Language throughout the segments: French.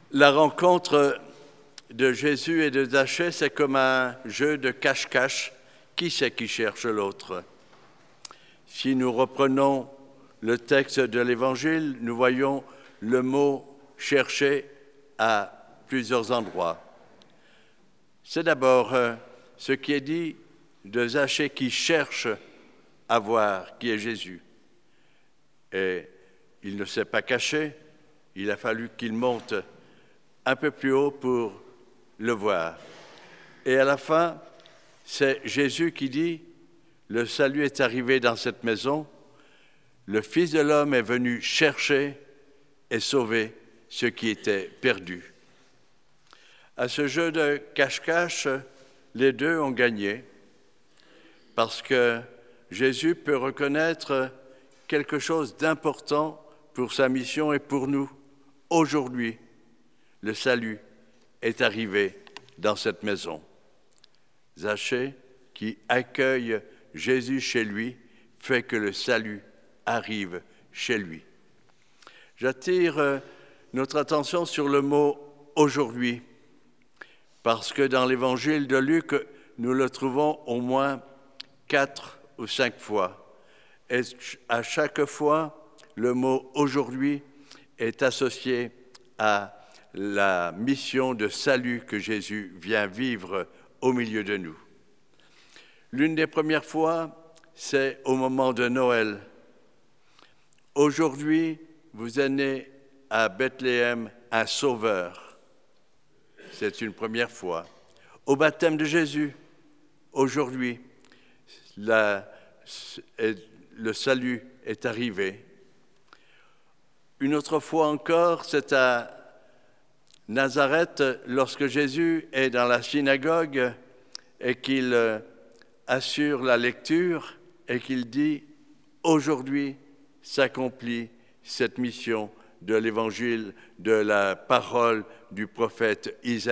La rencontre de Jésus et de Zachée, c'est comme un jeu de cache-cache. Qui c'est qui cherche l'autre? Si nous reprenons le texte de l'Évangile, nous voyons le mot « chercher » à plusieurs endroits. C'est d'abord ce qui est dit de Zachée qui cherche à voir qui est Jésus. Et il ne s'est pas caché, il a fallu qu'il monte un peu plus haut pour le voir. Et à la fin, c'est Jésus qui dit « Le salut est arrivé dans cette maison, le Fils de l'homme est venu chercher et sauver ce qui était perdu. » À ce jeu de cache-cache, les deux ont gagné parce que Jésus peut reconnaître quelque chose d'important pour sa mission et pour nous. Aujourd'hui, le salut est arrivé dans cette maison. Zachée, qui accueille Jésus chez lui, fait que le salut arrive chez lui. J'attire notre attention sur le mot « aujourd'hui » parce que dans l'évangile de Luc, nous le trouvons au moins 4 ou 5 fois. Et à chaque fois, le mot « aujourd'hui » est associé à la mission de salut que Jésus vient vivre au milieu de nous. L'une des premières fois, c'est au moment de Noël. Aujourd'hui, vous êtes né à Bethléem un sauveur. C'est une première fois. Au baptême de Jésus, aujourd'hui, le salut est arrivé. Une autre fois encore, c'est à Nazareth, lorsque Jésus est dans la synagogue et qu'il assure la lecture et qu'il dit « Aujourd'hui s'accomplit cette mission de l'évangile, de la parole du prophète Isaïe. »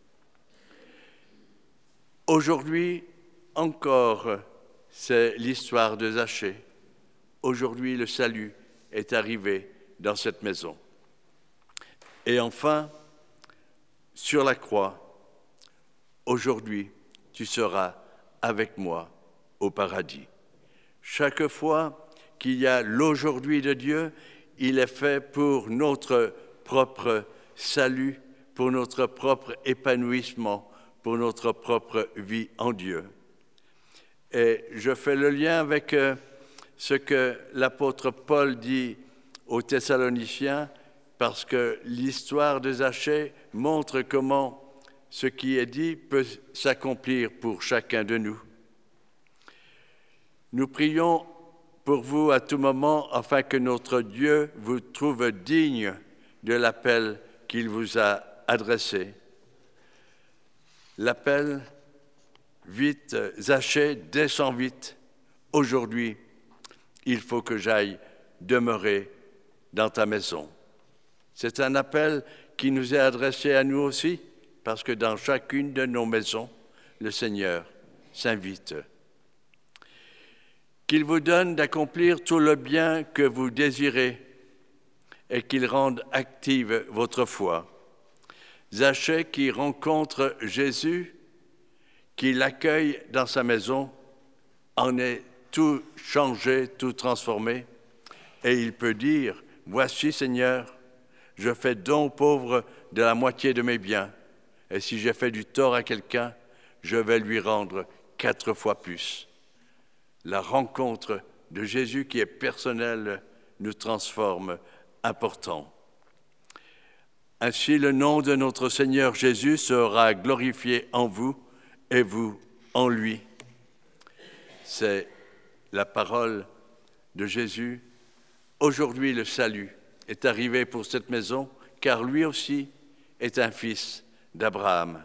Aujourd'hui encore, c'est l'histoire de Zachée. Aujourd'hui, le salut est arrivé dans cette maison. Et enfin, sur la croix, aujourd'hui, tu seras avec moi au paradis. Chaque fois qu'il y a l'aujourd'hui de Dieu, il est fait pour notre propre salut, pour notre propre épanouissement, pour notre propre vie en Dieu. Et je fais le lien avec ce que l'apôtre Paul dit aux Thessaloniciens, parce que l'histoire de Zachée montre comment ce qui est dit peut s'accomplir pour chacun de nous. Nous prions pour vous à tout moment, afin que notre Dieu vous trouve digne de l'appel qu'il vous a adressé. L'appel, vite, Zachée, descends vite. Aujourd'hui, il faut que j'aille demeurer dans ta maison. C'est un appel qui nous est adressé à nous aussi, parce que dans chacune de nos maisons, le Seigneur s'invite. Qu'il vous donne d'accomplir tout le bien que vous désirez et qu'il rende active votre foi. Zachée qui rencontre Jésus, qui l'accueille dans sa maison, en est tout changé, tout transformé. Et il peut dire, « Voici Seigneur, je fais don aux pauvres de la moitié de mes biens. Et si j'ai fait du tort à quelqu'un, je vais lui rendre 4 fois plus. » La rencontre de Jésus qui est personnelle nous transforme important. Ainsi, le nom de notre Seigneur Jésus sera glorifié en vous et vous en lui. C'est la parole de Jésus. Aujourd'hui, le salut est arrivé pour cette maison, car lui aussi est un fils d'Abraham.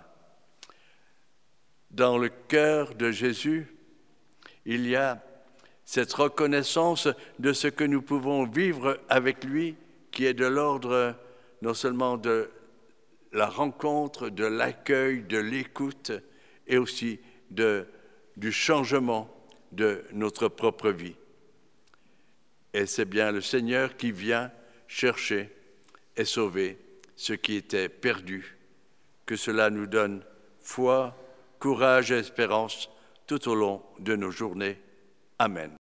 Dans le cœur de Jésus, il y a cette reconnaissance de ce que nous pouvons vivre avec lui, qui est de l'ordre non seulement de la rencontre, de l'accueil, de l'écoute, et aussi du changement de notre propre vie. Et c'est bien le Seigneur qui vient chercher et sauver ce qui était perdu. Que cela nous donne foi, courage et espérance tout au long de nos journées. Amen.